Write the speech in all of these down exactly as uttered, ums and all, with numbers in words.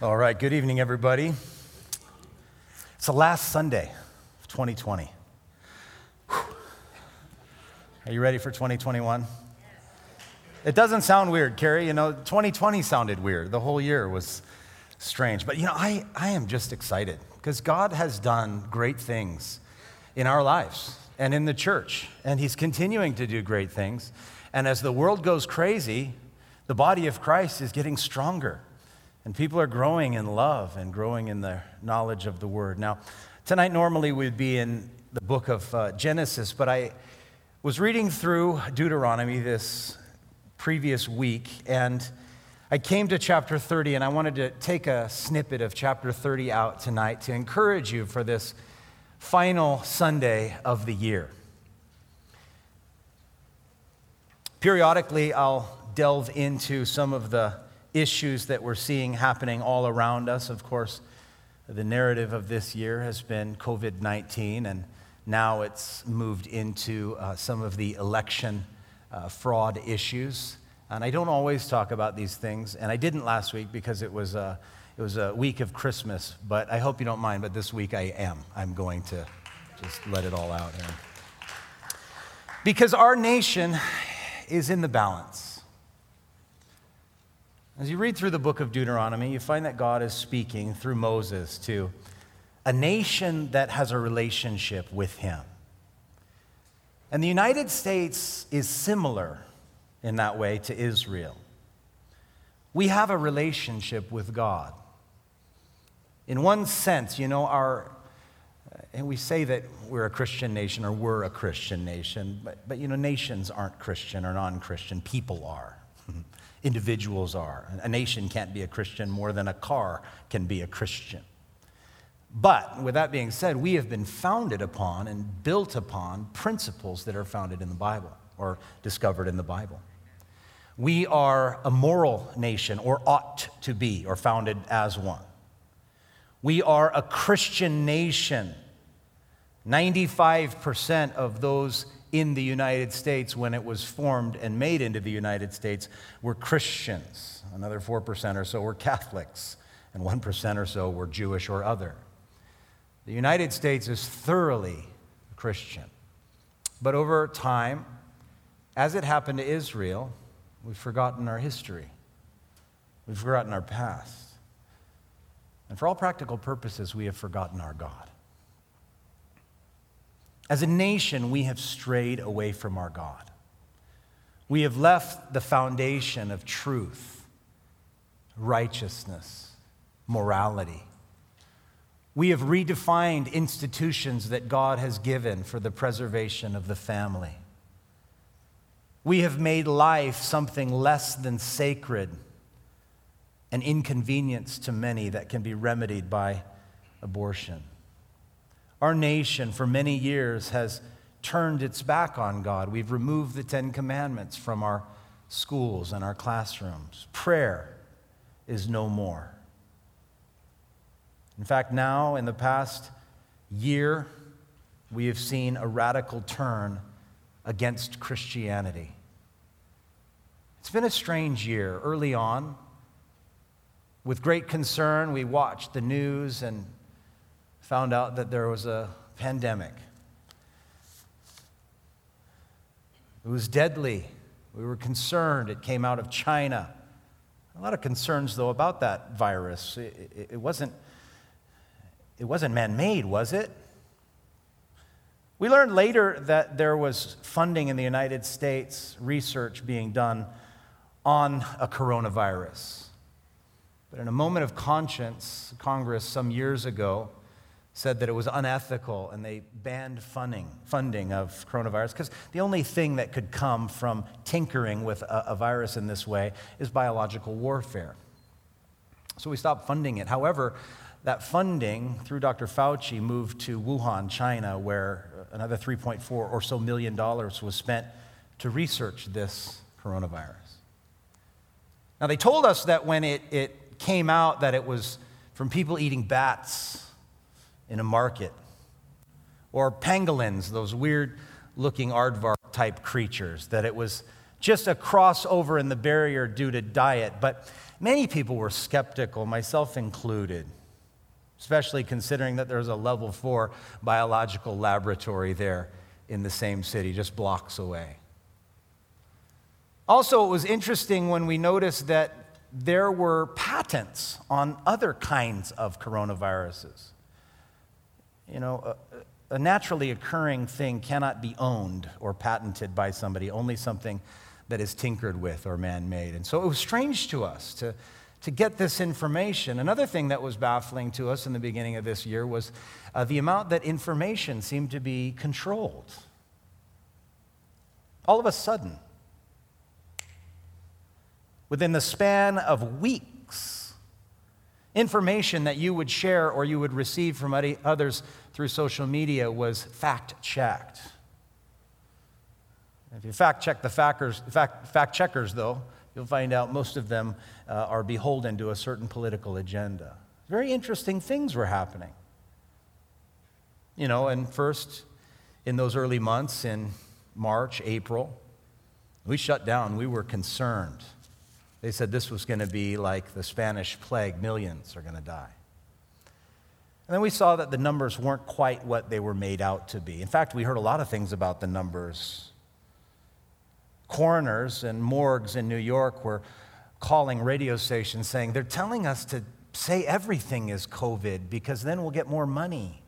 All right, good evening, everybody. It's the last Sunday of twenty twenty. Whew. Are you ready for twenty twenty-one? It doesn't sound weird, Carrie. You know, twenty twenty sounded weird. The whole year was strange. But, you know, I, I am just excited because God has done great things in our lives and in the church. And he's continuing to do great things. And as the world goes crazy, the body of Christ is getting stronger. And people are growing in love and growing in the knowledge of the Word. Now, tonight normally we'd be in the book of uh, Genesis, but I was reading through Deuteronomy this previous week, and I came to chapter thirty, and I wanted to take a snippet of chapter thirty out tonight to encourage you for this final Sunday of the year. Periodically, I'll delve into some of the issues that we're seeing happening all around us. Of course, the narrative of this year has been covid nineteen, and now it's moved into uh, some of the election uh, fraud issues. And I don't always talk about these things, and I didn't last week because it was a, it was a week of Christmas, but I hope you don't mind, but this week I am. I'm going to just let it all out here. Because our nation is in the balance. As you read through the book of Deuteronomy, you find that God is speaking through Moses to a nation that has a relationship with him. And the United States is similar in that way to Israel. We have a relationship with God. In one sense, you know, our, and we say that we're a Christian nation or we're a Christian nation, but, but you know, nations aren't Christian or non-Christian, people are. Individuals are. A nation can't be a Christian more than a car can be a Christian. But with that being said, we have been founded upon and built upon principles that are founded in the Bible or discovered in the Bible. We are a moral nation, or ought to be, or founded as one. We are a Christian nation. ninety-five percent of those in the United States, when it was formed and made into the United States, were Christians. Another four percent or so were Catholics, and one percent or so were Jewish or other. The United States is thoroughly Christian. But over time, as it happened to Israel, we've forgotten our history. We've forgotten our past. And for all practical purposes, we have forgotten our God. As a nation, we have strayed away from our God. We have left the foundation of truth, righteousness, morality. We have redefined institutions that God has given for the preservation of the family. We have made life something less than sacred, an inconvenience to many that can be remedied by abortion. Our nation, for many years, has turned its back on God. We've removed the Ten Commandments from our schools and our classrooms. Prayer is no more. In fact, now, in the past year, we have seen a radical turn against Christianity. It's been a strange year. Early on, with great concern, we watched the news and found out that there was a pandemic. It was deadly. We were concerned. It came out of China. A lot of concerns, though, about that virus. It, it, it wasn't, it wasn't man-made, was it? We learned later that there was funding in the United States, research being done on a coronavirus. But in a moment of conscience, Congress some years ago said that it was unethical, and they banned funding funding of coronavirus because the only thing that could come from tinkering with a, a virus in this way is biological warfare. So we stopped funding it. However, that funding through Doctor Fauci moved to Wuhan, China, where another three point four or so million dollars was spent to research this coronavirus. Now, they told us that when it, it came out that it was from people eating bats in a market, or pangolins, those weird-looking aardvark-type creatures, that it was just a crossover in the barrier due to diet. But many people were skeptical, myself included, especially considering that there's a level four biological laboratory there in the same city, just blocks away. Also, it was interesting when we noticed that there were patents on other kinds of coronaviruses. You know, a, a naturally occurring thing cannot be owned or patented by somebody, only something that is tinkered with or man-made. And so it was strange to us to, to get this information. Another thing that was baffling to us in the beginning of this year was uh, the amount that information seemed to be controlled. All of a sudden, within the span of weeks, information that you would share or you would receive from others through social media was fact-checked. If you fact-check the factors, fact, fact-checkers, though, you'll find out most of them uh, are beholden to a certain political agenda. Very interesting things were happening. You know, and first, in those early months, in March, April, we shut down. We were concerned. They said this was going to be like the Spanish plague. Millions are going to die. And then we saw that the numbers weren't quite what they were made out to be. In fact, we heard a lot of things about the numbers. Coroners and morgues in New York were calling radio stations saying, they're telling us to say everything is COVID because then we'll get more money.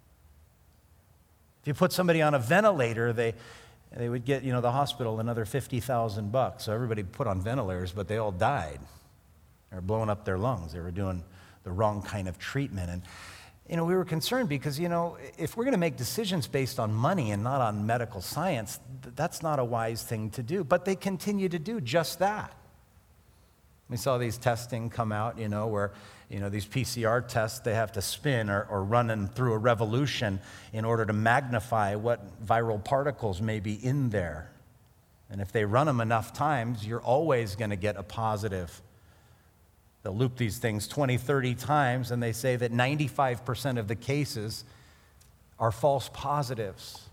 If you put somebody on a ventilator, they, they would get, you know, the hospital another fifty thousand bucks. So everybody put on ventilators, but they all died. They were blowing up their lungs. They were doing the wrong kind of treatment. And you know, we were concerned because, you know, if we're going to make decisions based on money and not on medical science, th- that's not a wise thing to do. But they continue to do just that. We saw these testing come out, you know, where, you know, these P C R tests, they have to spin or, or run them through a revolution in order to magnify what viral particles may be in there. And if they run them enough times, you're always going to get a positive. They'll loop these things twenty, thirty times, and they say that ninety-five percent of the cases are false positives.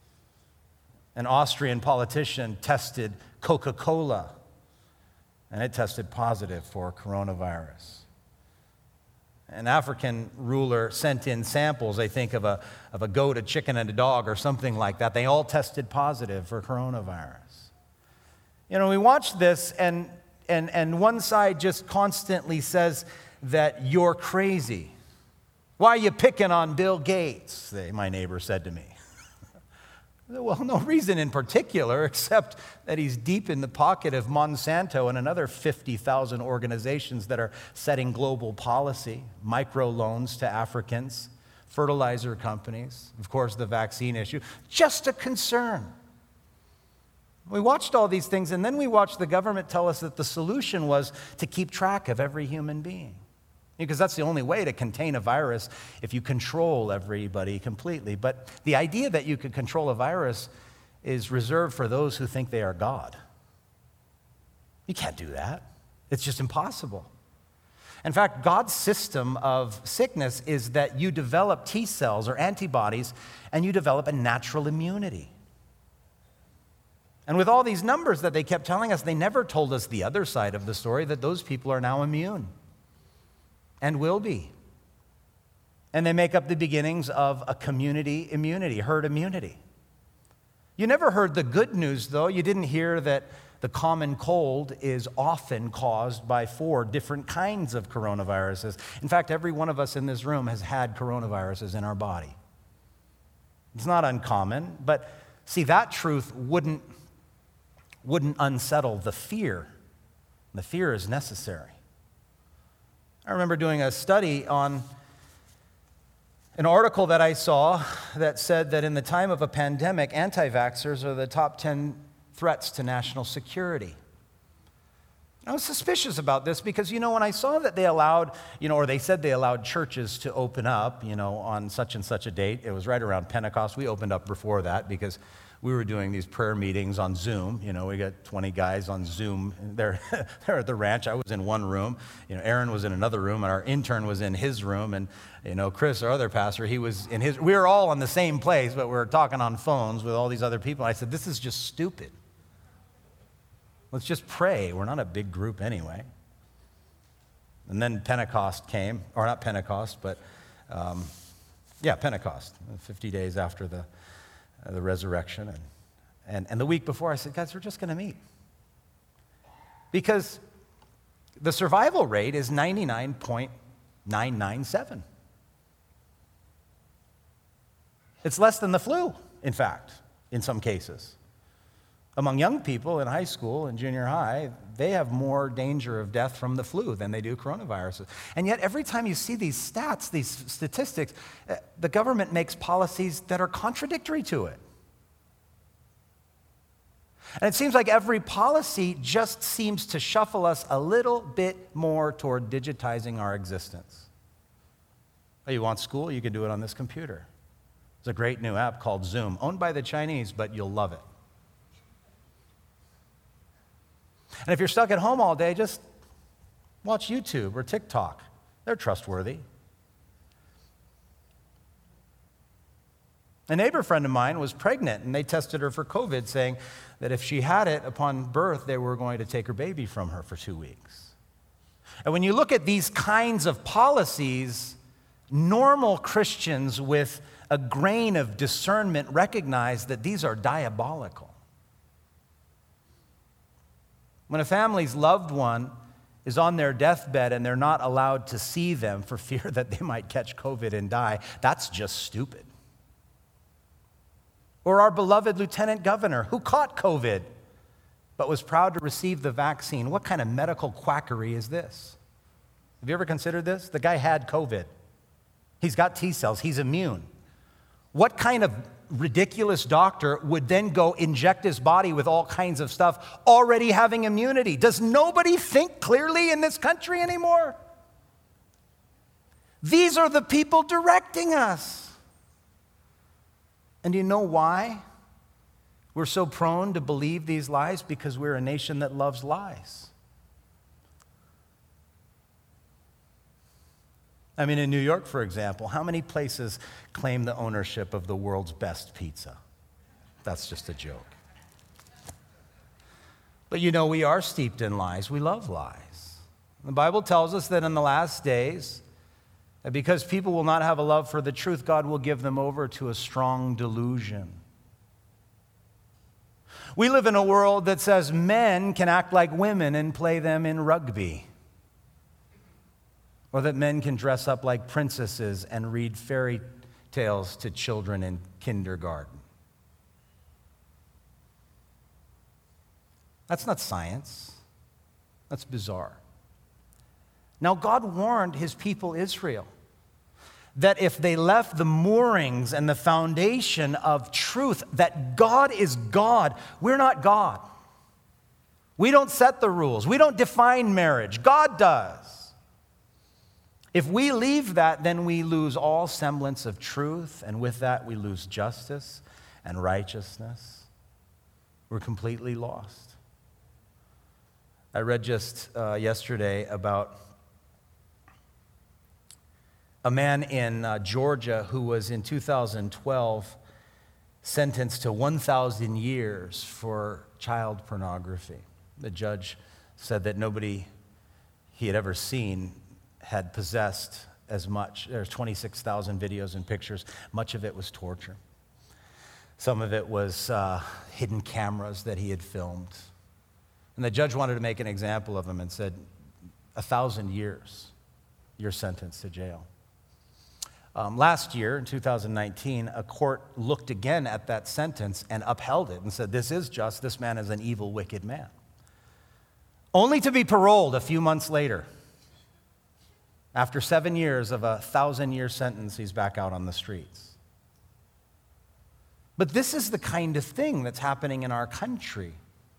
An Austrian politician tested Coca-Cola, and it tested positive for coronavirus. An African ruler sent in samples, I think, of a, of a goat, a chicken, and a dog, or something like that. They all tested positive for coronavirus. You know, we watch this, and And, and one side just constantly says that you're crazy. Why are you picking on Bill Gates? They, my neighbor said to me. Well, no reason in particular, except that he's deep in the pocket of Monsanto and another fifty thousand organizations that are setting global policy, microloans to Africans, fertilizer companies, of course, the vaccine issue. Just a concern. We watched all these things, and then we watched the government tell us that the solution was to keep track of every human being. Because that's the only way to contain a virus, if you control everybody completely. But the idea that you could control a virus is reserved for those who think they are God. You can't do that. It's just impossible. In fact, God's system of sickness is that you develop T cells or antibodies, and you develop a natural immunity. And with all these numbers that they kept telling us, they never told us the other side of the story, that those people are now immune and will be. And they make up the beginnings of a community immunity, herd immunity. You never heard the good news, though. You didn't hear that the common cold is often caused by four different kinds of coronaviruses. In fact, every one of us in this room has had coronaviruses in our body. It's not uncommon, but see, that truth wouldn't wouldn't unsettle the fear. The fear is necessary. I remember doing a study on an article that I saw that said that in the time of a pandemic, anti-vaxxers are the top ten threats to national security. I was suspicious about this because, you know, when I saw that they allowed, you know, or they said they allowed churches to open up, you know, on such and such a date, it was right around Pentecost. We opened up before that because we were doing these prayer meetings on Zoom. You know, we got twenty guys on Zoom. They're, they're at the ranch. I was in one room. You know, Aaron was in another room, and our intern was in his room. And, you know, Chris, our other pastor, he was in his. We were all in the same place, but we were talking on phones with all these other people. I said, this is just stupid. Let's just pray. We're not a big group anyway. And then Pentecost came, or not Pentecost, but um, yeah, Pentecost, fifty days after the, uh, the resurrection. And, and, and the week before, I said, guys, we're just going to meet. Because the survival rate is ninety-nine point nine nine seven. It's less than the flu, in fact, in some cases. Among young people in high school and junior high, they have more danger of death from the flu than they do coronaviruses. And yet, every time you see these stats, these statistics, the government makes policies that are contradictory to it. And it seems like every policy just seems to shuffle us a little bit more toward digitizing our existence. Oh, you want school? You can do it on this computer. There's a great new app called Zoom, owned by the Chinese, but you'll love it. And if you're stuck at home all day, just watch YouTube or TikTok. They're trustworthy. A neighbor friend of mine was pregnant, and they tested her for COVID, saying that if she had it upon birth, they were going to take her baby from her for two weeks. And when you look at these kinds of policies, normal Christians with a grain of discernment recognize that these are diabolical. When a family's loved one is on their deathbed and they're not allowed to see them for fear that they might catch COVID and die, that's just stupid. Or our beloved lieutenant governor who caught COVID but was proud to receive the vaccine. What kind of medical quackery is this? Have you ever considered this? The guy had COVID. He's got T cells. He's immune. What kind of ridiculous doctor would then go inject his body with all kinds of stuff already having immunity? Does nobody think clearly in this country anymore? These are the people directing us. And do you know why we're so prone to believe these lies? Because we're a nation that loves lies. I mean, in New York, for example, how many places claim the ownership of the world's best pizza? That's just a joke. But you know, we are steeped in lies. We love lies. The Bible tells us that in the last days, that because people will not have a love for the truth, God will give them over to a strong delusion. We live in a world that says men can act like women and play them in rugby. Or that men can dress up like princesses and read fairy tales to children in kindergarten. That's not science. That's bizarre. Now, God warned his people Israel that if they left the moorings and the foundation of truth, that God is God, we're not God. We don't set the rules. We don't define marriage. God does. If we leave that, then we lose all semblance of truth, and with that we lose justice and righteousness. We're completely lost. I read just uh, yesterday about a man in uh, Georgia who was in two thousand twelve sentenced to one thousand years for child pornography. The judge said that nobody he had ever seen had possessed as much. There's twenty-six thousand videos and pictures. Much of it was torture. Some of it was uh, hidden cameras that he had filmed. And the judge wanted to make an example of him and said, a thousand years, you're sentenced to jail. Um, last year, in two thousand nineteen, a court looked again at that sentence and upheld it and said, this is just, this man is an evil, wicked man. Only to be paroled a few months later. After seven years of a thousand-year sentence, he's back out on the streets. But this is the kind of thing that's happening in our country.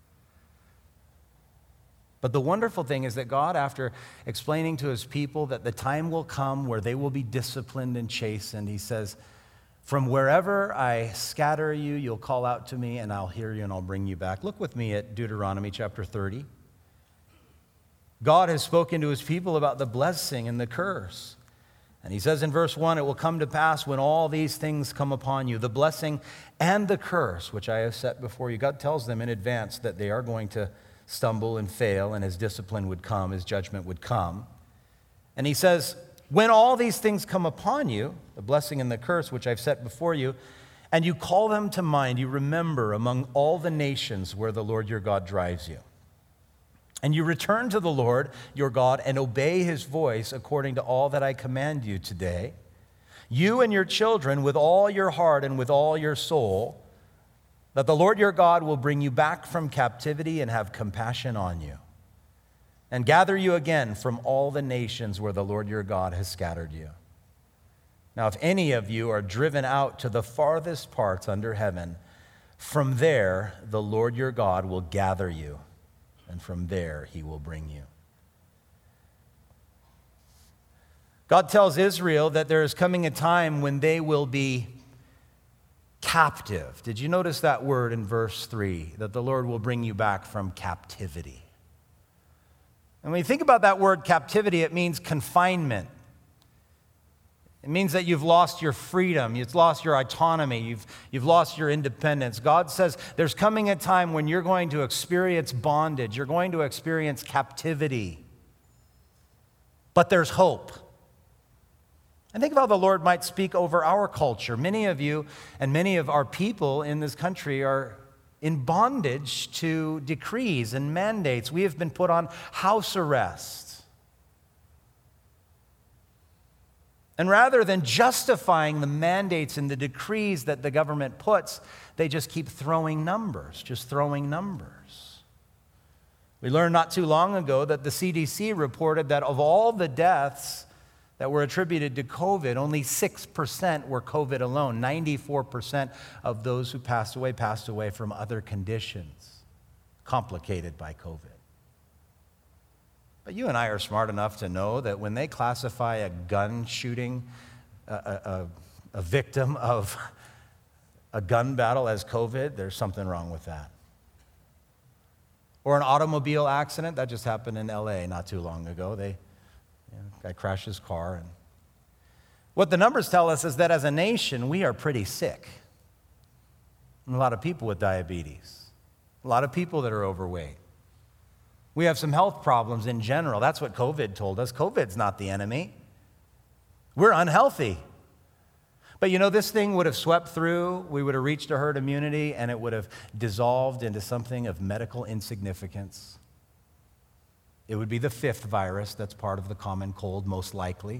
But the wonderful thing is that God, after explaining to his people that the time will come where they will be disciplined and chastened, he says, from wherever I scatter you, you'll call out to me, and I'll hear you, and I'll bring you back. Look with me at Deuteronomy chapter thirty. God has spoken to his people about the blessing and the curse. And he says in verse one, it will come to pass when all these things come upon you, the blessing and the curse, which I have set before you. God tells them in advance that they are going to stumble and fail, and his discipline would come, his judgment would come. And he says, when all these things come upon you, the blessing and the curse which I've set before you, and you call them to mind, you remember among all the nations where the Lord your God drives you. And you return to the Lord your God and obey his voice according to all that I command you today, you and your children with all your heart and with all your soul, that the Lord your God will bring you back from captivity and have compassion on you, and gather you again from all the nations where the Lord your God has scattered you. Now, if any of you are driven out to the farthest parts under heaven, from there the Lord your God will gather you, and from there he will bring you. God tells Israel that there is coming a time when they will be captive. Did you notice that word in verse three, that the Lord will bring you back from captivity? And when you think about that word captivity, it means confinement. It means that you've lost your freedom, you've lost your autonomy, you've, you've lost your independence. God says there's coming a time when you're going to experience bondage, you're going to experience captivity. But there's hope. And think of how the Lord might speak over our culture. Many of you and many of our people in this country are in bondage to decrees and mandates. We have been put on house arrest. And rather than justifying the mandates and the decrees that the government puts, they just keep throwing numbers, just throwing numbers. We learned not too long ago that the C D C reported that of all the deaths that were attributed to COVID, only six percent were COVID alone. ninety-four percent of those who passed away passed away from other conditions complicated by COVID. But you and I are smart enough to know that when they classify a gun shooting, a, a, a victim of a gun battle as COVID, there's something wrong with that. Or an automobile accident, that just happened in L A not too long ago. They, you know, guy crashed his car. And what the numbers tell us is that as a nation, we are pretty sick. And a lot of people with diabetes, a lot of people that are overweight. We have some health problems in general. That's what COVID told us. COVID's not the enemy. We're unhealthy. But you know, this thing would have swept through, we would have reached a herd immunity, and it would have dissolved into something of medical insignificance. It would be the fifth virus that's part of the common cold, most likely.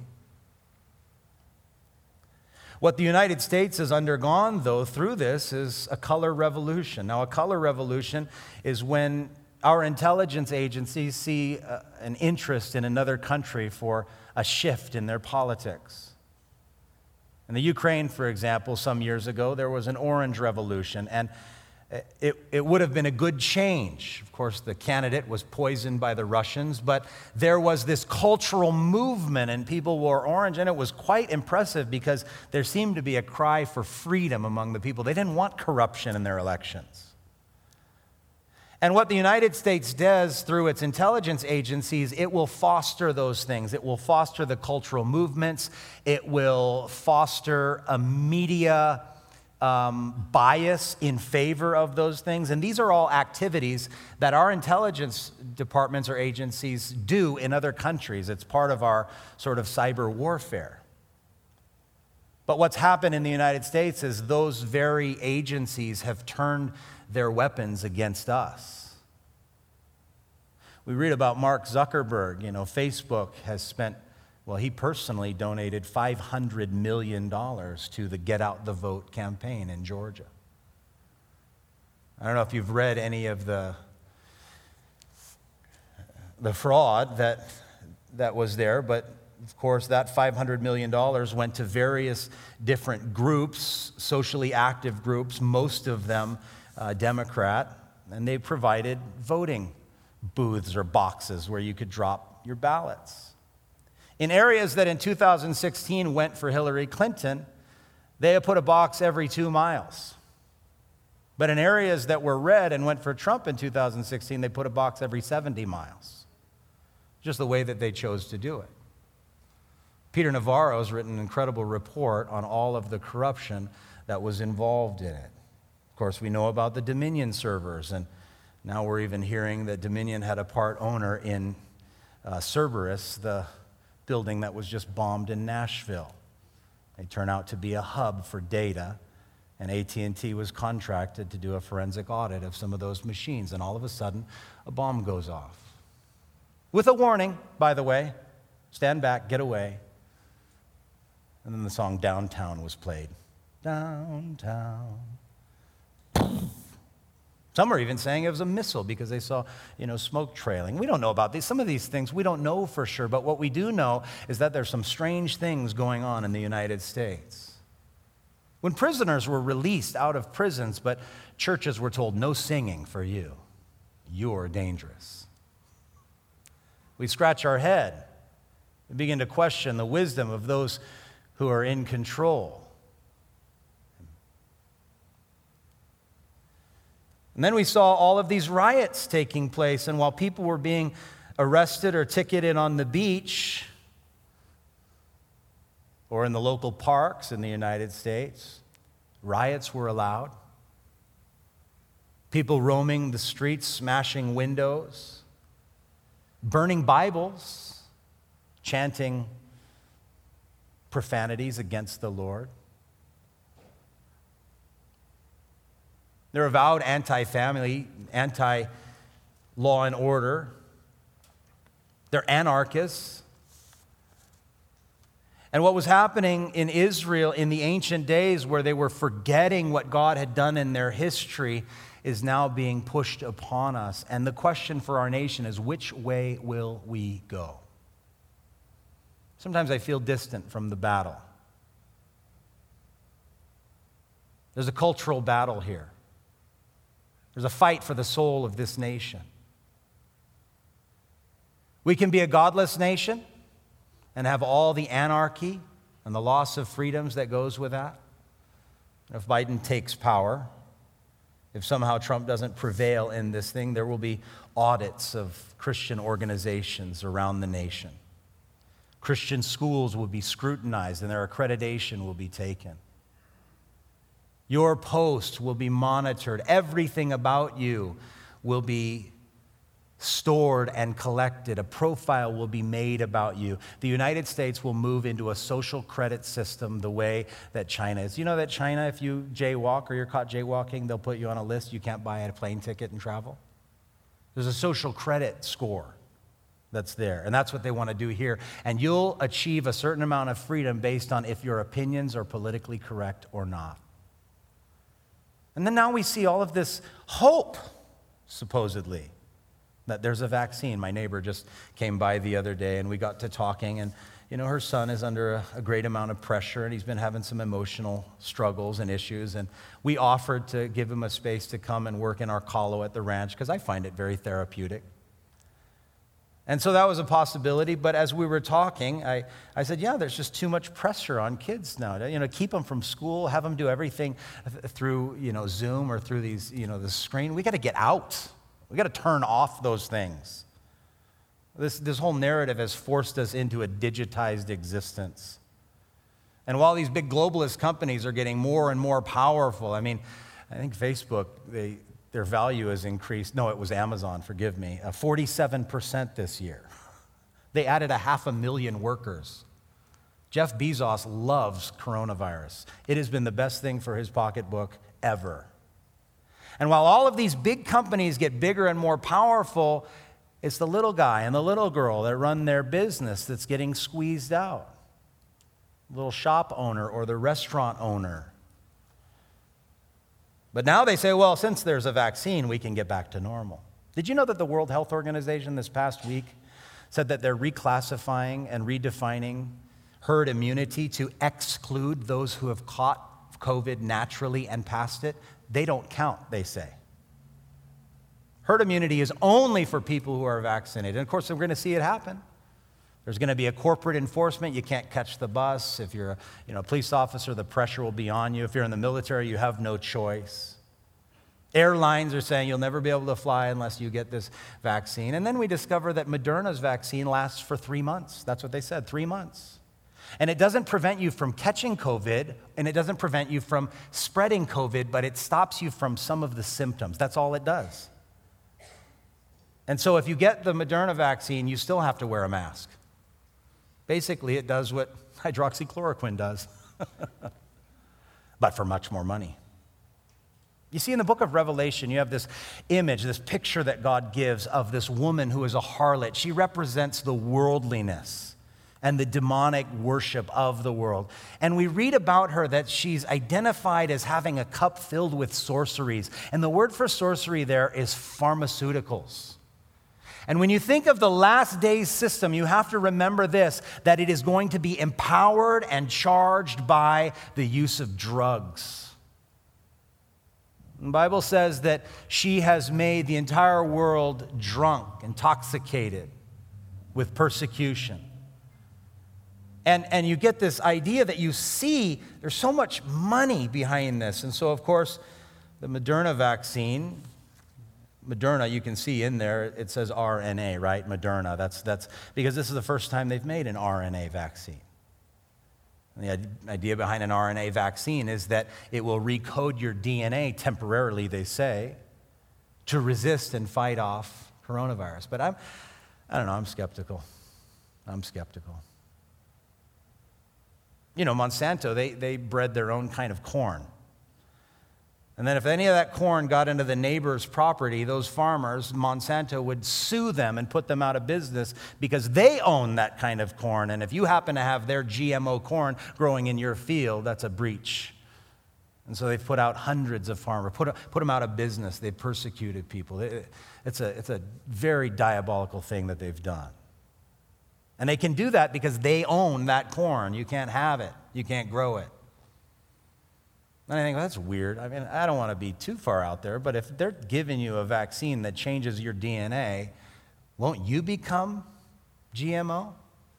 What the United States has undergone, though, through this is a color revolution. Now, a color revolution is when our intelligence agencies see uh, an interest in another country for a shift in their politics. In the Ukraine, for example, some years ago, there was an orange revolution, and it, it would have been a good change. Of course, the candidate was poisoned by the Russians, but there was this cultural movement, and people wore orange, and it was quite impressive because there seemed to be a cry for freedom among the people. They didn't want corruption in their elections. And what the United States does through its intelligence agencies, it will foster those things. It will foster the cultural movements. It will foster a media um, bias in favor of those things. And these are all activities that our intelligence departments or agencies do in other countries. It's part of our sort of cyber warfare. But what's happened in the United States is those very agencies have turned their weapons against us. We read about Mark Zuckerberg. You know, Facebook has spent, well, he personally donated five hundred million dollars to the Get Out the Vote campaign in Georgia. I don't know if you've read any of the, the fraud that, that was there, but of course, that five hundred million dollars went to various different groups, socially active groups, most of them Uh, Democrat, and they provided voting booths or boxes where you could drop your ballots. In areas that in two thousand sixteen went for Hillary Clinton, they have put a box every two miles. But in areas that were red and went for Trump in two thousand sixteen, they put a box every seventy miles. Just the way that they chose to do it. Peter Navarro has written an incredible report on all of the corruption that was involved in it. Of course, we know about the Dominion servers and Now we're even hearing that Dominion had a part owner in uh, Cerberus, the building that was just bombed in Nashville. They turn out to be a hub for data, and A T and T was contracted to do a forensic audit of some of those machines, and all of a sudden, a bomb goes off. With a warning, by the way, stand back, get away. And then the song Downtown was played. Downtown. Some are even saying it was a missile because they saw, you know, smoke trailing. We don't know about these. Some of these things we don't know for sure, but what we do know is that there's some strange things going on in the United States. When prisoners were released out of prisons, but churches were told, no singing for you. You're dangerous. We scratch our head. We begin to question the wisdom of those who are in control. And then we saw all of these riots taking place, and while people were being arrested or ticketed on the beach or in the local parks in the United States, riots were allowed. People roaming the streets, smashing windows, burning Bibles, chanting profanities against the Lord. They're avowed anti-family, anti-law and order. They're anarchists. And what was happening in Israel in the ancient days, where they were forgetting what God had done in their history, is now being pushed upon us. And the question for our nation is, which way will we go? Sometimes I feel distant from the battle. There's a cultural battle here. There's a fight for the soul of this nation. We can be a godless nation and have all the anarchy and the loss of freedoms that goes with that. If Biden takes power, if somehow Trump doesn't prevail in this thing, there will be audits of Christian organizations around the nation. Christian schools will be scrutinized and their accreditation will be taken. Your post will be monitored. Everything about you will be stored and collected. A profile will be made about you. The United States will move into a social credit system the way that China is. You know that China, if you jaywalk or you're caught jaywalking, they'll put you on a list. You can't buy a plane ticket and travel. There's a social credit score that's there, and that's what they want to do here. And you'll achieve a certain amount of freedom based on if your opinions are politically correct or not. And then now we see all of this hope, supposedly, that there's a vaccine. My neighbor just came by the other day, and we got to talking, and you know, her son is under a, a great amount of pressure, and he's been having some emotional struggles and issues, and we offered to give him a space to come and work in our colo at the ranch, because I find it very therapeutic. And so that was a possibility, but as we were talking, I, I said, yeah, there's just too much pressure on kids now. You know, keep them from school, have them do everything th- through, you know, Zoom or through these, you know, the screen. We got to get out. We got to turn off those things. This, this whole narrative has forced us into a digitized existence. And while these big globalist companies are getting more and more powerful, I mean, I think Facebook, they... their value has increased. No, it was Amazon, forgive me, uh, forty-seven percent this year. They added a half a million workers. Jeff Bezos loves coronavirus. It has been the best thing for his pocketbook ever. And while all of these big companies get bigger and more powerful, it's the little guy and the little girl that run their business that's getting squeezed out. The little shop owner or the restaurant owner. But now they say, well, since there's a vaccine, we can get back to normal. Did you know that the World Health Organization this past week said that they're reclassifying and redefining herd immunity to exclude those who have caught COVID naturally and passed it? They don't count, they say. Herd immunity is only for people who are vaccinated. And of course, we're going to see it happen. There's going to be a corporate enforcement. You can't catch the bus. If you're a you know, police officer, the pressure will be on you. If you're in the military, you have no choice. Airlines are saying you'll never be able to fly unless you get this vaccine. And then we discover that Moderna's vaccine lasts for three months. That's what they said, three months. And it doesn't prevent you from catching COVID, and it doesn't prevent you from spreading COVID, but it stops you from some of the symptoms. That's all it does. And so if you get the Moderna vaccine, you still have to wear a mask. Basically, it does what hydroxychloroquine does, but for much more money. You see, in the book of Revelation, you have this image, this picture that God gives of this woman who is a harlot. She represents the worldliness and the demonic worship of the world. And we read about her that she's identified as having a cup filled with sorceries. And the word for sorcery there is pharmaceuticals. And when you think of the last days system, you have to remember this, that it is going to be empowered and charged by the use of drugs. The Bible says that she has made the entire world drunk, intoxicated with persecution. And, and you get this idea that you see there's so much money behind this. And so, of course, the Moderna vaccine, Moderna, you can see in there, it says R N A, right? Moderna. That's, that's because this is the first time they've made an R N A vaccine. And the idea behind an R N A vaccine is that it will recode your D N A temporarily, they say, to resist and fight off coronavirus. But I'm, I don't know, I'm skeptical. I'm skeptical. You know, Monsanto, they, they bred their own kind of corn. And then if any of that corn got into the neighbor's property, those farmers, Monsanto would sue them and put them out of business because they own that kind of corn. And if you happen to have their G M O corn growing in your field, that's a breach. And so they've put out hundreds of farmers, put, put them out of business. They've persecuted people. It, it's, a, it's a very diabolical thing that they've done. And they can do that because they own that corn. You can't have it. You can't grow it. And I think, well, that's weird. I mean, I don't want to be too far out there, but if they're giving you a vaccine that changes your D N A, won't you become G M O?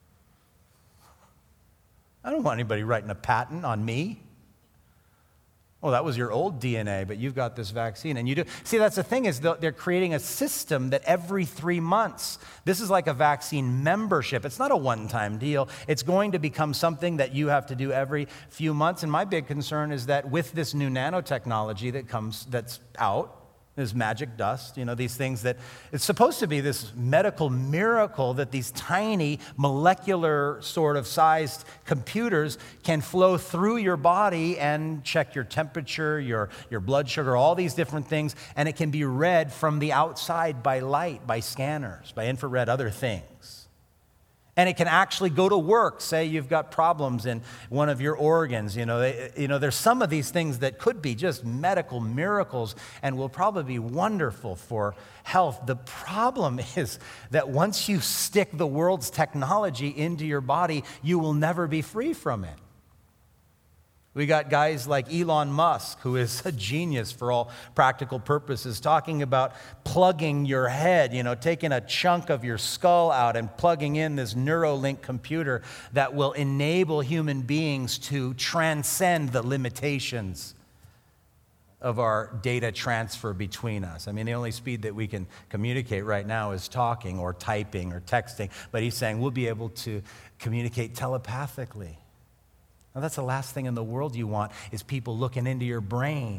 I don't want anybody writing a patent on me. Well, that was your old D N A, but you've got this vaccine, and you do. See, that's the thing is they're creating a system that every three months, this is like a vaccine membership. It's not a one-time deal. It's going to become something that you have to do every few months. And my big concern is that with this new nanotechnology that comes, that's out, this magic dust, you know, these things that it's supposed to be this medical miracle that these tiny molecular sort of sized computers can flow through your body and check your temperature, your, your blood sugar, all these different things. And it can be read from the outside by light, by scanners, by infrared, other things. And it can actually go to work. Say you've got problems in one of your organs. You know, they, you know, there's some of these things that could be just medical miracles and will probably be wonderful for health. The problem is that once you stick the world's technology into your body, you will never be free from it. We got guys like Elon Musk, who is a genius for all practical purposes, talking about plugging your head, you know, taking a chunk of your skull out and plugging in this Neuralink computer that will enable human beings to transcend the limitations of our data transfer between us. I mean, the only speed that we can communicate right now is talking or typing or texting, but he's saying we'll be able to communicate telepathically. Now, that's the last thing in the world you want, is people looking into your brain.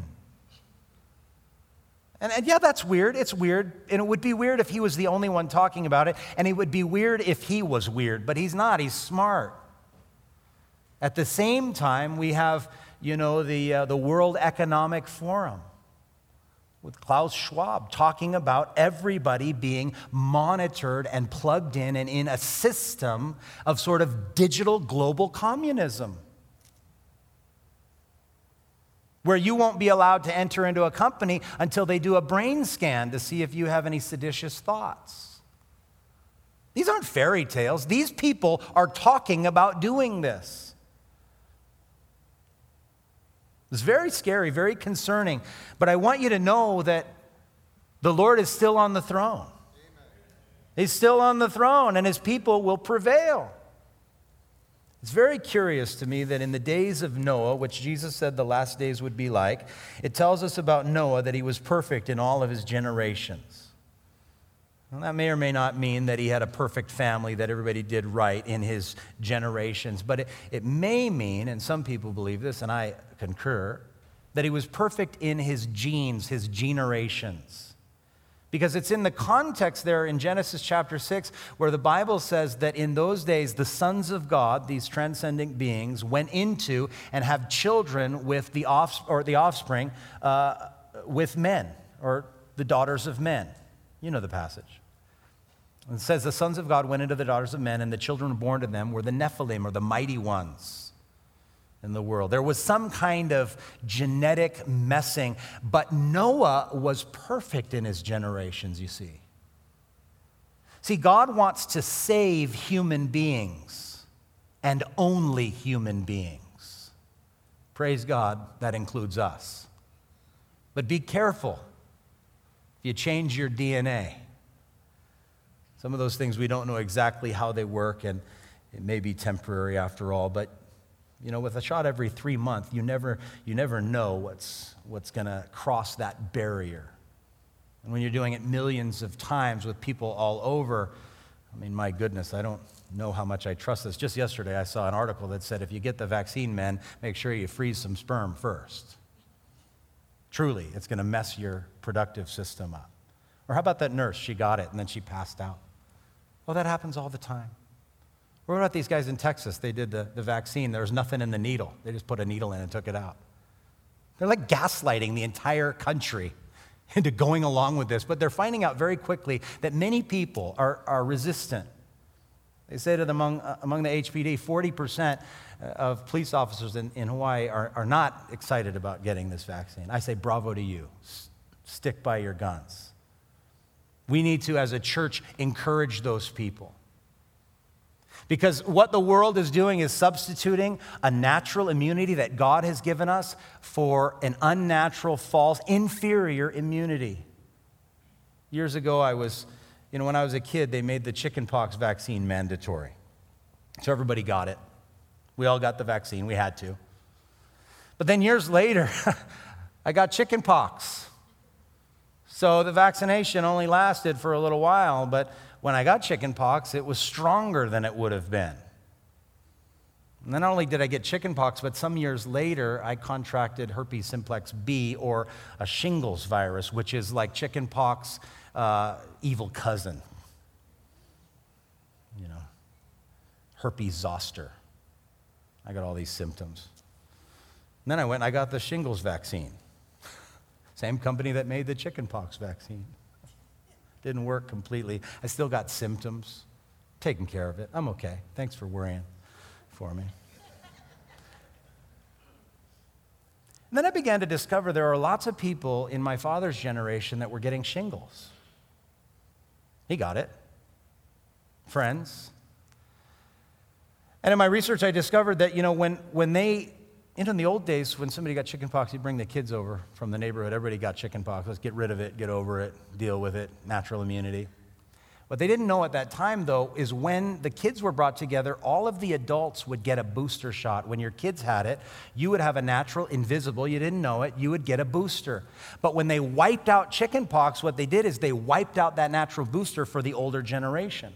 And, and yeah, that's weird. It's weird. And it would be weird if he was the only one talking about it. And it would be weird if he was weird. But he's not. He's smart. At the same time, we have, you know, the, uh, the World Economic Forum with Klaus Schwab talking about everybody being monitored and plugged in and in a system of sort of digital global communism, where you won't be allowed to enter into a company until they do a brain scan to see if you have any seditious thoughts. These aren't fairy tales. These people are talking about doing this. It's very scary, very concerning. But I want you to know that the Lord is still on the throne. Amen. He's still on the throne, and his people will prevail. It's very curious to me that in the days of Noah, which Jesus said the last days would be like, it tells us about Noah that he was perfect in all of his generations. Well, that may or may not mean that he had a perfect family, that everybody did right in his generations, but it, it may mean, and some people believe this, and I concur, that he was perfect in his genes, his generations. Because it's in the context there in Genesis chapter six where the Bible says that in those days the sons of God, these transcendent beings, went into and have children with the off, or the offspring uh, with men, or the daughters of men. You know the passage. It says the sons of God went into the daughters of men, and the children born to them were the Nephilim, or the mighty ones in the world. There was some kind of genetic messing, but Noah was perfect in his generations, you see. See, God wants to save human beings, and only human beings. Praise God, that includes us. But be careful if you change your D N A. Some of those things we don't know exactly how they work, and it may be temporary after all, but you know, with a shot every three months, you never, you never know what's, what's going to cross that barrier. And when you're doing it millions of times with people all over, I mean, my goodness, I don't know how much I trust this. Just yesterday, I saw an article that said, if you get the vaccine, men, make sure you freeze some sperm first. Truly, it's going to mess your productive system up. Or how about that nurse? She got it, and then she passed out. Well, that happens all the time. What about these guys in Texas? They did the, the vaccine. There was nothing in the needle. They just put a needle in and took it out. They're like gaslighting the entire country into going along with this, but they're finding out very quickly that many people are, are resistant. They say that among, uh, among the H P D, forty percent of police officers in, in Hawaii are, are not excited about getting this vaccine. I say bravo to you. S- stick by your guns. We need to, as a church, encourage those people. Because what the world is doing is substituting a natural immunity that God has given us for an unnatural, false, inferior immunity. Years ago, I was, you know, when I was a kid, they made the chickenpox vaccine mandatory. So everybody got it. We all got the vaccine. We had to. But then years later, I got chickenpox. So the vaccination only lasted for a little while, but when I got chickenpox, it was stronger than it would have been. And not only did I get chickenpox, but some years later, I contracted herpes simplex B, or a shingles virus, which is like chickenpox, uh, evil cousin. You know, herpes zoster. I got all these symptoms. And then I went and I got the shingles vaccine. Same company that made the chickenpox vaccine. Didn't work completely. I still got symptoms. Taking care of it. I'm okay. Thanks for worrying for me. And then I began to discover there are lots of people in my father's generation that were getting shingles. He got it. Friends. And in my research, I discovered that, you know, when, when they, you know, in the old days, when somebody got chickenpox, you'd bring the kids over from the neighborhood. Everybody got chickenpox. Let's get rid of it, get over it, deal with it, natural immunity. What they didn't know at that time, though, is when the kids were brought together, all of the adults would get a booster shot. When your kids had it, you would have a natural, invisible, you didn't know it, you would get a booster. But when they wiped out chickenpox, what they did is they wiped out that natural booster for the older generation.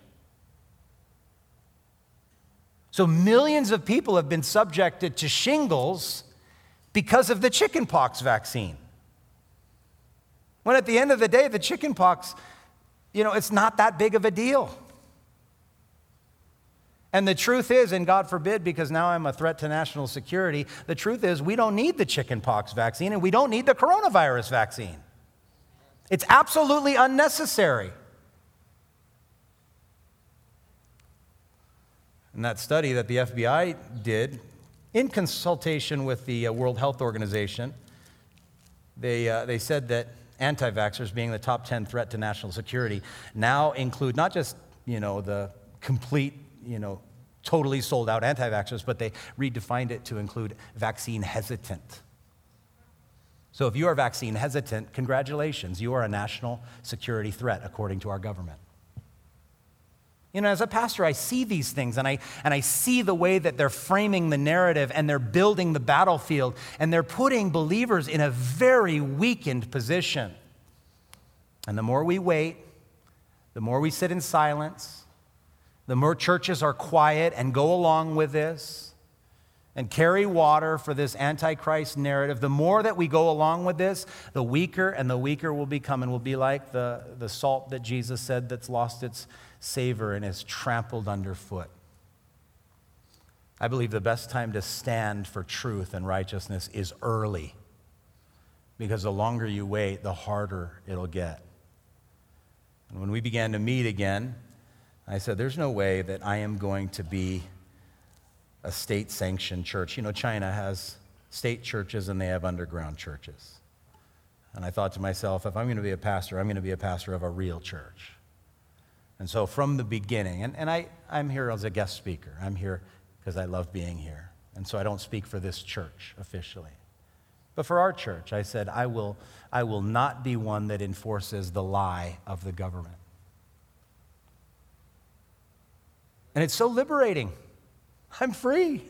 So millions of people have been subjected to shingles because of the chickenpox vaccine. When at the end of the day, the chickenpox, you know, it's not that big of a deal. And the truth is, and God forbid, because now I'm a threat to national security, the truth is we don't need the chickenpox vaccine and we don't need the coronavirus vaccine. It's absolutely unnecessary. And that study that the F B I did, in consultation with the uh, World Health Organization, they, uh, they said that anti-vaxxers, being the top ten threat to national security, now include not just, you know, the complete, you know, totally sold out anti-vaxxers, but they redefined it to include vaccine hesitant. So if you are vaccine hesitant, congratulations, you are a national security threat according to our government. You know, as a pastor, I see these things, and I, and I see the way that they're framing the narrative, and they're building the battlefield, and they're putting believers in a very weakened position. And the more we wait, the more we sit in silence, the more churches are quiet and go along with this, and carry water for this Antichrist narrative, the more that we go along with this, the weaker and the weaker we'll become, and we'll be like the, the salt that Jesus said that's lost its savor and is trampled underfoot. I believe the best time to stand for truth and righteousness is early, because the longer you wait, the harder it'll get. And when we began to meet again, I said, there's no way that I am going to be a state-sanctioned church. You know, China has state churches and they have underground churches. And I thought to myself, if I'm going to be a pastor, I'm going to be a pastor of a real church. And so from the beginning, and, and I, I'm here as a guest speaker. I'm here because I love being here. And so I don't speak for this church officially. But for our church, I said, I will, I will not be one that enforces the lie of the government. And it's so liberating. I'm free.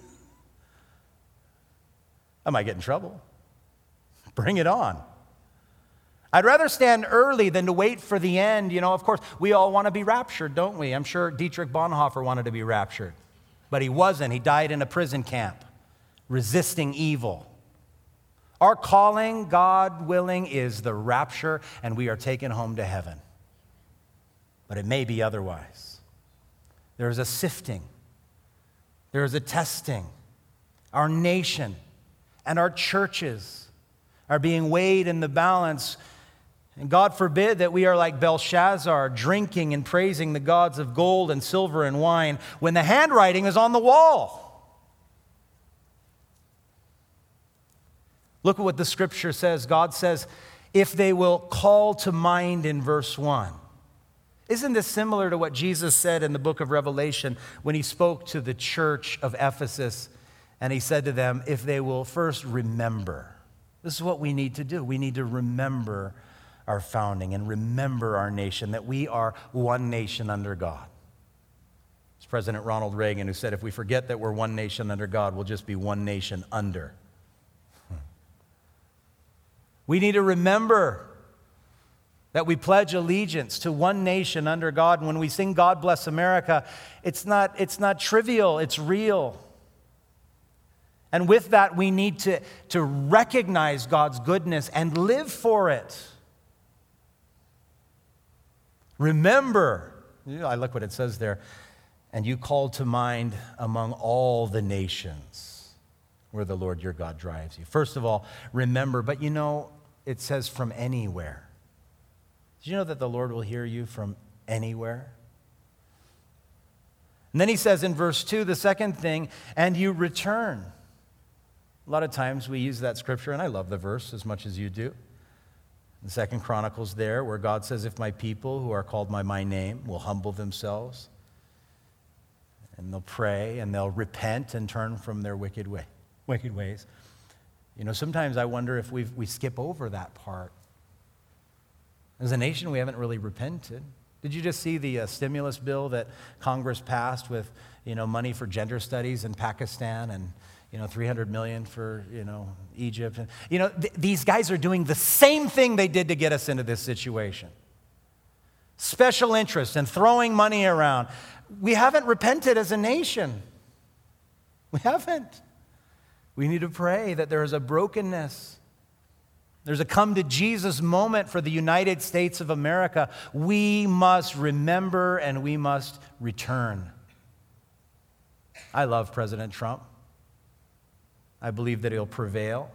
I might get in trouble. Bring it on. I'd rather stand early than to wait for the end. You know, of course, we all want to be raptured, don't we? I'm sure Dietrich Bonhoeffer wanted to be raptured, but he wasn't. He died in a prison camp, resisting evil. Our calling, God willing, is the rapture, and we are taken home to heaven. But it may be otherwise. There is a sifting. There is a testing. Our nation and our churches are being weighed in the balance. And God forbid that we are like Belshazzar, drinking and praising the gods of gold and silver and wine when the handwriting is on the wall. Look at what the scripture says. God says, if they will call to mind in verse one. Isn't this similar to what Jesus said in the book of Revelation when he spoke to the church of Ephesus and he said to them, if they will first remember. This is what we need to do. We need to remember our founding and remember our nation, that we are one nation under God. It's President Ronald Reagan who said, if we forget that we're one nation under God, we'll just be one nation under. We need to remember that we pledge allegiance to one nation under God. And when we sing God Bless America, it's not, it's not trivial, it's real. And with that, we need to, to recognize God's goodness and live for it. Remember, you know, I look what it says there, and you call to mind among all the nations where the Lord your God drives you. First of all, remember, but you know, it says from anywhere. Did you know that the Lord will hear you from anywhere? And then he says in verse two, the second thing, and you return. A lot of times we use that scripture, and I love the verse as much as you do. The Second Chronicles there, where God says, if my people who are called by my name will humble themselves, and they'll pray, and they'll repent and turn from their wicked way, wicked ways. You know, sometimes I wonder if we we skip over that part. As a nation, we haven't really repented. Did you just see the uh, stimulus bill that Congress passed with, you know, money for gender studies in Pakistan and, you know, three hundred million dollars for, you know, Egypt? And, you know, th- these guys are doing the same thing they did to get us into this situation. Special interest and throwing money around. We haven't repented as a nation. We haven't. We need to pray that there is a brokenness. There's a come to Jesus moment for the United States of America. We must remember and we must return. I love President Trump. I believe that he'll prevail.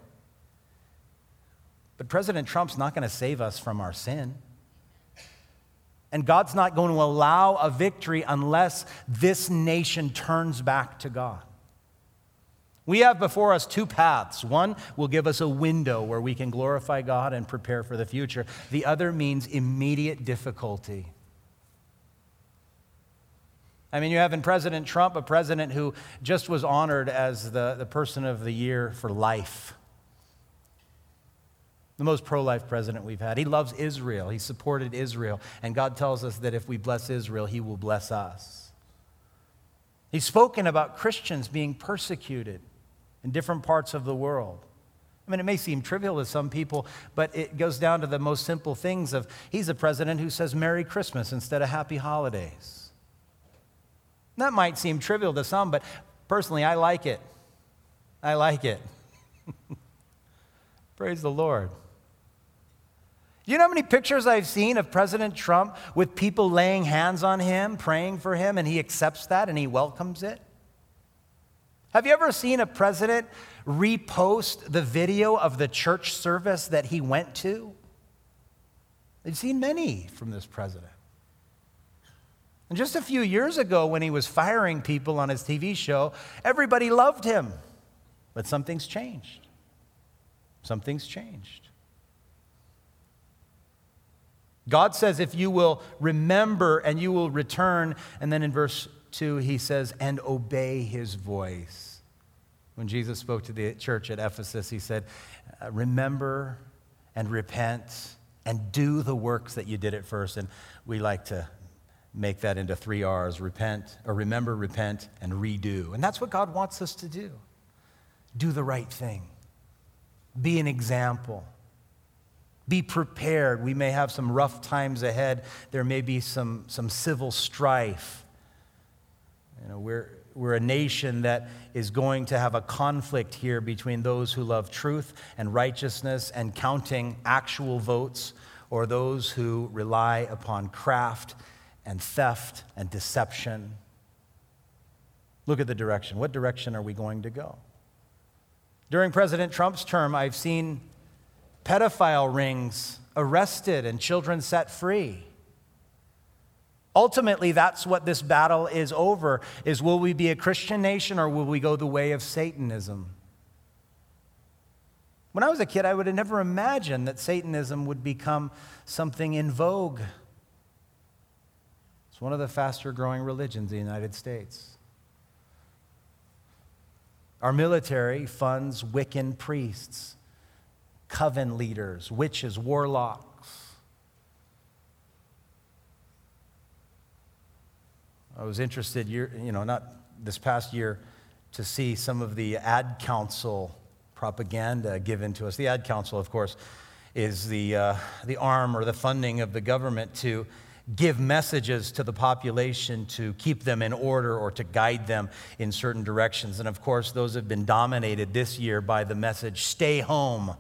But President Trump's not going to save us from our sin. And God's not going to allow a victory unless this nation turns back to God. We have before us two paths. One will give us a window where we can glorify God and prepare for the future. The other means immediate difficulty. I mean, you have in President Trump a president who just was honored as the, the person of the year for life. The most pro-life president we've had. He loves Israel. He supported Israel. And God tells us that if we bless Israel, he will bless us. He's spoken about Christians being persecuted in different parts of the world. I mean, it may seem trivial to some people, but it goes down to the most simple things of, he's a president who says Merry Christmas instead of Happy Holidays. That might seem trivial to some, but personally, I like it. I like it. Praise the Lord. Do you know how many pictures I've seen of President Trump with people laying hands on him, praying for him, and he accepts that and he welcomes it? Have you ever seen a president repost the video of the church service that he went to? I've seen many from this president. And just a few years ago, when he was firing people on his T V show, everybody loved him. But something's changed. Something's changed. God says, if you will remember and you will return, and then in verse two, he says, and obey his voice. When Jesus spoke to the church at Ephesus, he said, remember and repent and do the works that you did at first. And we like to make that into three R's, repent, or remember, repent, and redo. And that's what God wants us to do. Do the right thing. Be an example. Be prepared. We may have some rough times ahead. There may be some, some civil strife. You know, we're, we're a nation that is going to have a conflict here between those who love truth and righteousness and counting actual votes, or those who rely upon craft and theft and deception. Look at the direction. What direction are we going to go? During President Trump's term, I've seen pedophile rings arrested and children set free. Ultimately, that's what this battle is over, is will we be a Christian nation or will we go the way of Satanism? When I was a kid, I would have never imagined that Satanism would become something in vogue. It's one of the faster growing religions in the United States. Our military funds Wiccan priests, coven leaders, witches, warlocks. I was interested, year, you know, not this past year, to see some of the ad council propaganda given to us. The ad council, of course, is the uh, the arm or the funding of the government to give messages to the population to keep them in order or to guide them in certain directions. And of course, those have been dominated this year by the message, stay home,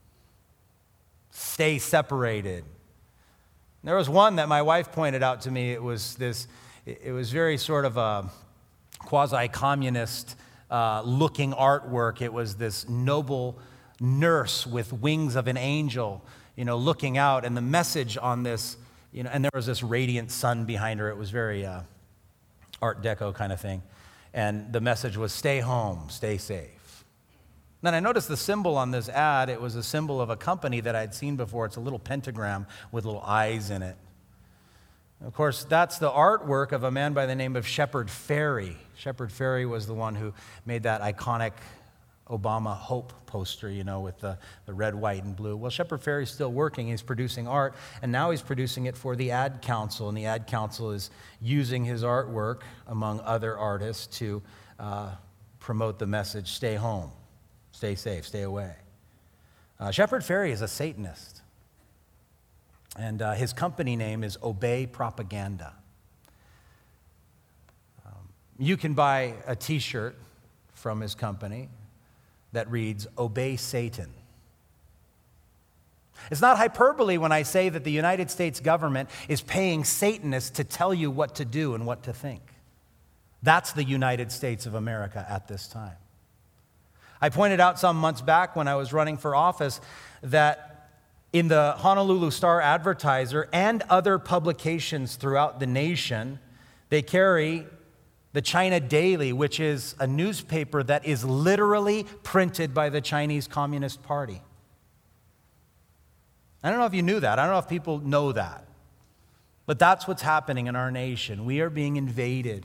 stay separated. There was one that my wife pointed out to me. It was this, it was very sort of a quasi-communist uh, looking artwork. It was this noble nurse with wings of an angel, you know, looking out, and the message on this, you know, and there was this radiant sun behind her. It was very uh, Art Deco kind of thing. And the message was, stay home, stay safe. Then I noticed the symbol on this ad. It was a symbol of a company that I'd seen before. It's a little pentagram with little eyes in it. Of course, that's the artwork of a man by the name of Shepard Fairey. Shepard Fairey was the one who made that iconic Obama Hope poster, you know, with the, the red, white, and blue. Well, Shepard Fairey's still working. He's producing art, and now he's producing it for the Ad Council, and the Ad Council is using his artwork, among other artists, to uh, promote the message, stay home, stay safe, stay away. Uh, Shepard Fairey is a Satanist, and uh, his company name is Obey Propaganda. Um, you can buy a t-shirt from his company that reads, Obey Satan. It's not hyperbole when I say that the United States government is paying Satanists to tell you what to do and what to think. That's the United States of America at this time. I pointed out some months back when I was running for office that in the Honolulu Star-Advertiser and other publications throughout the nation, they carry the China Daily, which is a newspaper that is literally printed by the Chinese Communist Party. I don't know if you knew that. I don't know if people know that. But that's what's happening in our nation. We are being invaded.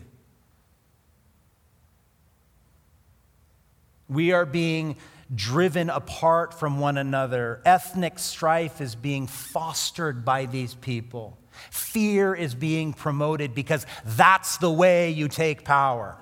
We are being driven apart from one another. Ethnic strife is being fostered by these people. Fear is being promoted because that's the way you take power.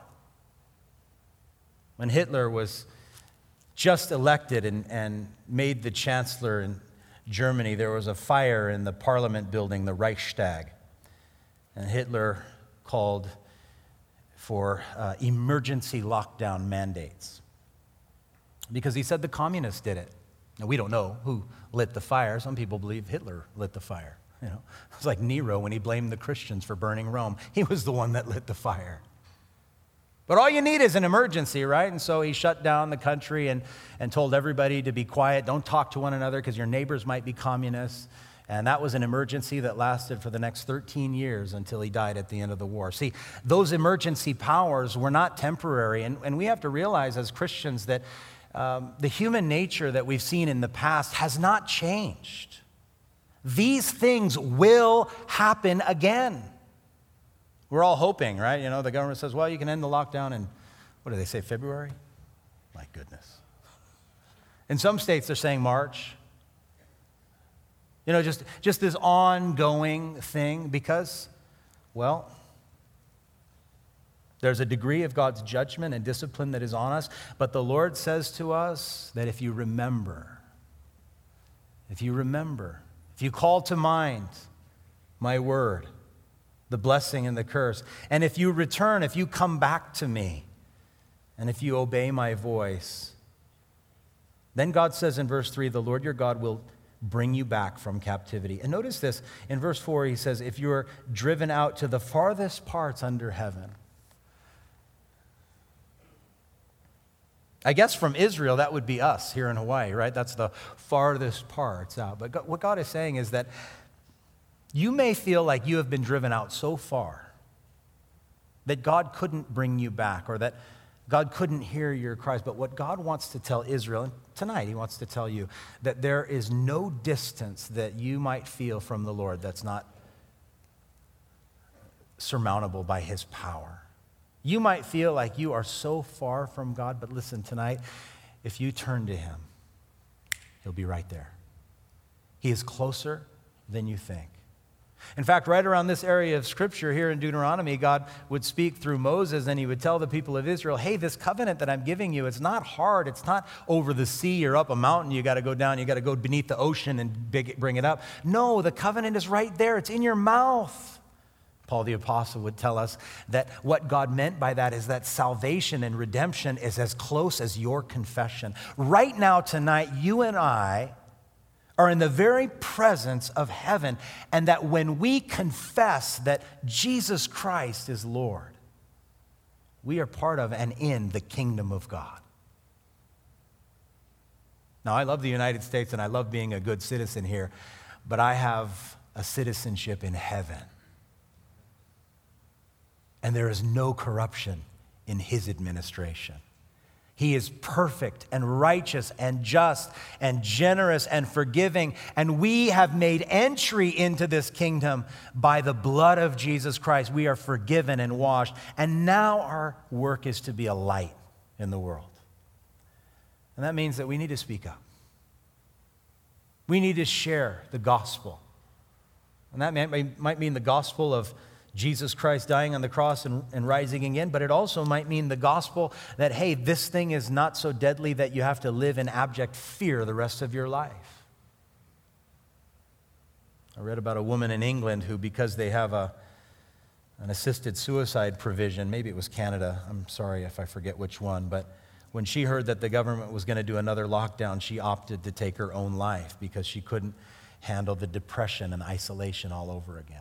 When Hitler was just elected and, and made the chancellor in Germany, there was a fire in the parliament building, the Reichstag. And Hitler called for uh, emergency lockdown mandates. because he said the communists did it. Now, we don't know who lit the fire. Some people believe Hitler lit the fire. You know, it's like Nero when he blamed the Christians for burning Rome. He was the one that lit the fire. But all you need is an emergency, right? And so he shut down the country and, and told everybody to be quiet. Don't talk to one another because your neighbors might be communists. And that was an emergency that lasted for the next thirteen years until he died at the end of the war. See, those emergency powers were not temporary. And, and we have to realize as Christians that um, the human nature that we've seen in the past has not changed. These things will happen again. We're all hoping, right? You know, the government says, well, you can end the lockdown in, what do they say, February? My goodness. In some states, they're saying March. You know, just, just this ongoing thing because, well, there's a degree of God's judgment and discipline that is on us. But the Lord says to us that if you remember, if you remember, if you call to mind my word, the blessing and the curse. And if you return, if you come back to me, and if you obey my voice, then God says in verse three, the Lord your God will bring you back from captivity. And notice this, in verse four, he says, if you're driven out to the farthest parts under heaven. I guess from Israel, that would be us here in Hawaii, right? That's the farthest parts out. But God, what God is saying is that you may feel like you have been driven out so far that God couldn't bring you back or that God couldn't hear your cries. But what God wants to tell Israel, and tonight he wants to tell you, that there is no distance that you might feel from the Lord that's not surmountable by his power. You might feel like you are so far from God, but listen, tonight, if you turn to him, he'll be right there. He is closer than you think. In fact, right around this area of Scripture here in Deuteronomy, God would speak through Moses and he would tell the people of Israel, hey, this covenant that I'm giving you, it's not hard. It's not over the sea or up a mountain. You got to go down. You got to go beneath the ocean and bring it up. No, the covenant is right there. It's in your mouth. Paul the Apostle would tell us that what God meant by that is that salvation and redemption is as close as your confession. Right now, tonight, you and I are in the very presence of heaven, and that when we confess that Jesus Christ is Lord, we are part of and in the kingdom of God. Now, I love the United States and I love being a good citizen here, but I have a citizenship in heaven. And there is no corruption in his administration. He is perfect and righteous and just and generous and forgiving. And we have made entry into this kingdom by the blood of Jesus Christ. We are forgiven and washed. And now our work is to be a light in the world. And that means that we need to speak up. We need to share the gospel. And that might mean the gospel of Jesus Christ dying on the cross and, and rising again, but it also might mean the gospel that, hey, this thing is not so deadly that you have to live in abject fear the rest of your life. I read about a woman in England who, because they have a, an assisted suicide provision, maybe it was Canada, I'm sorry if I forget which one, but when she heard that the government was going to do another lockdown, she opted to take her own life because she couldn't handle the depression and isolation all over again.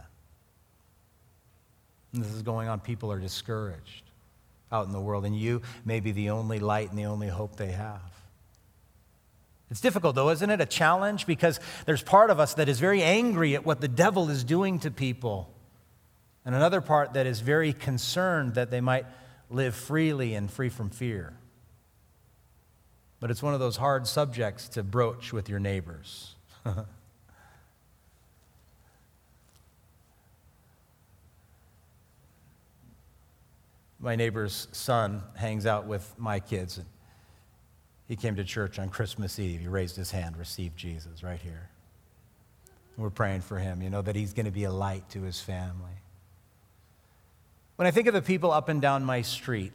And this is going on. People are discouraged out in the world, and you may be the only light and the only hope they have. It's difficult, though, isn't it? A challenge, because there's part of us that is very angry at what the devil is doing to people, and another part that is very concerned that they might live freely and free from fear. But it's one of those hard subjects to broach with your neighbors. My neighbor's son hangs out with my kids. And he came to church on Christmas Eve. He raised his hand, received Jesus right here. And we're praying for him, you know, that he's going to be a light to his family. When I think of the people up and down my street,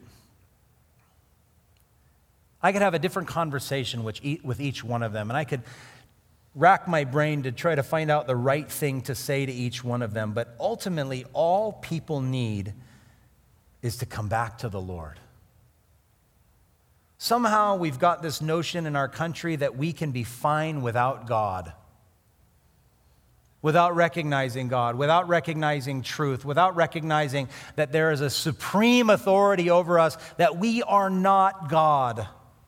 I could have a different conversation with each one of them, and I could rack my brain to try to find out the right thing to say to each one of them. But ultimately, all people need is to come back to the Lord. Somehow we've got this notion in our country that we can be fine without God, without recognizing God, without recognizing truth, without recognizing that there is a supreme authority over us, that we are not God.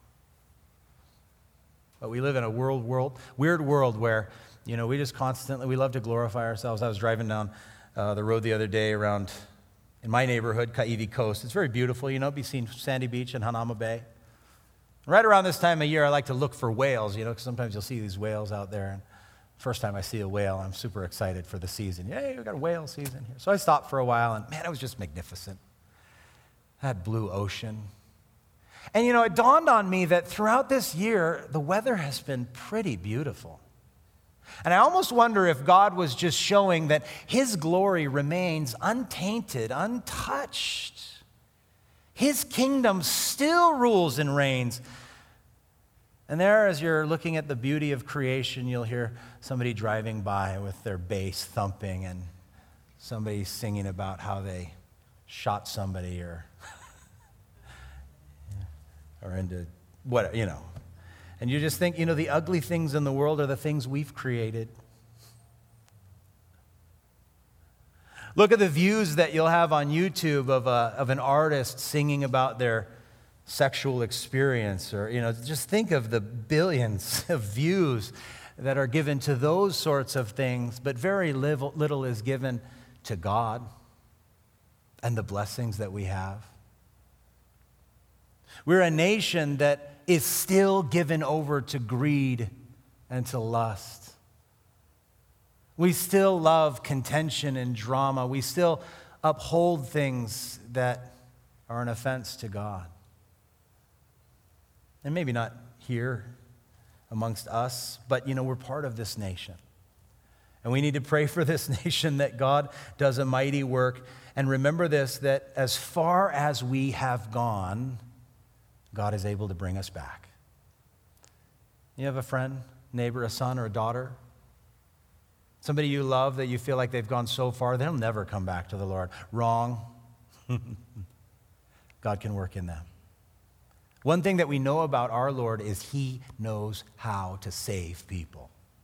But we live in a world, world, weird world where, you know, we just constantly, we love to glorify ourselves. I was driving down uh, the road the other day around, in my neighborhood, Kaiwi Coast. It's very beautiful, you know, be seen Sandy Beach and Hanauma Bay. Right around this time of year, I like to look for whales, you know, because sometimes you'll see these whales out there. And first time I see a whale, I'm super excited for the season. Yay, we got a whale season here. So I stopped for a while, and man, it was just magnificent. That blue ocean. And, you know, it dawned on me that throughout this year, the weather has been pretty beautiful. And I almost wonder if God was just showing that His glory remains untainted, untouched. His kingdom still rules and reigns. And there, as you're looking at the beauty of creation, you'll hear somebody driving by with their bass thumping and somebody singing about how they shot somebody or, or into what, you know. And you just think, you know, the ugly things in the world are the things we've created. Look at the views that you'll have on YouTube of, a, of an artist singing about their sexual experience. Or, you know, just think of the billions of views that are given to those sorts of things, but very little, little is given to God and the blessings that we have. We're a nation that is still given over to greed and to lust. We still love contention and drama. We still uphold things that are an offense to God. And maybe not here amongst us, but, you know, we're part of this nation. And we need to pray for this nation that God does a mighty work. And remember this, that as far as we have gone, God is able to bring us back. You have a friend, neighbor, a son, or a daughter, somebody you love that you feel like they've gone so far, they'll never come back to the Lord. Wrong. God can work in them. One thing that we know about our Lord is He knows how to save people.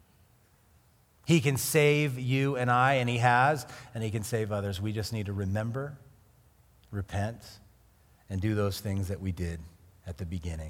He can save you and I, and He has, and He can save others. We just need to remember, repent, and do those things that we did at the beginning.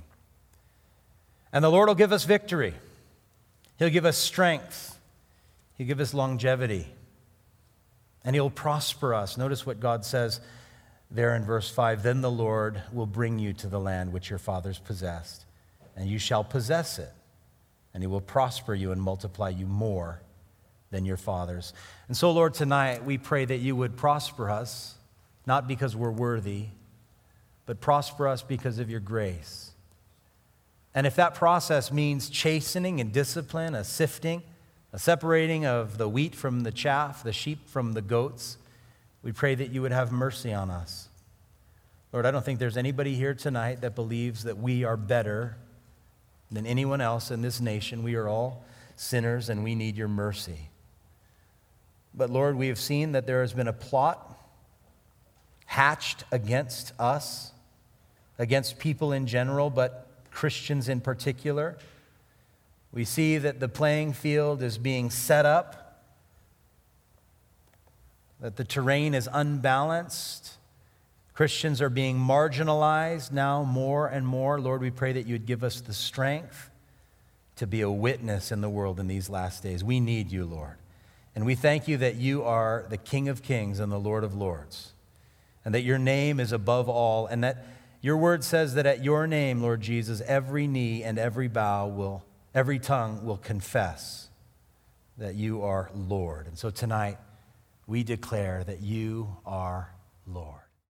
And the Lord will give us victory. He'll give us strength. He'll give us longevity. And He'll prosper us. Notice what God says there in verse five. Then the Lord will bring you to the land which your fathers possessed, and you shall possess it. And He will prosper you and multiply you more than your fathers. And so, Lord, tonight we pray that you would prosper us, not because we're worthy, but prosper us because of your grace. And if that process means chastening and discipline, a sifting, a separating of the wheat from the chaff, the sheep from the goats, we pray that you would have mercy on us. Lord, I don't think there's anybody here tonight that believes that we are better than anyone else in this nation. We are all sinners and we need your mercy. But Lord, we have seen that there has been a plot hatched against us, against people in general, but Christians in particular. We see that the playing field is being set up, that the terrain is unbalanced. Christians are being marginalized now more and more. Lord, we pray that you would give us the strength to be a witness in the world in these last days. We need you, Lord. And we thank you that you are the King of Kings and the Lord of Lords, and that your name is above all, and that your word says that at your name, Lord Jesus, every knee and every bow will, every tongue will confess that you are Lord. And so tonight, we declare that you are Lord.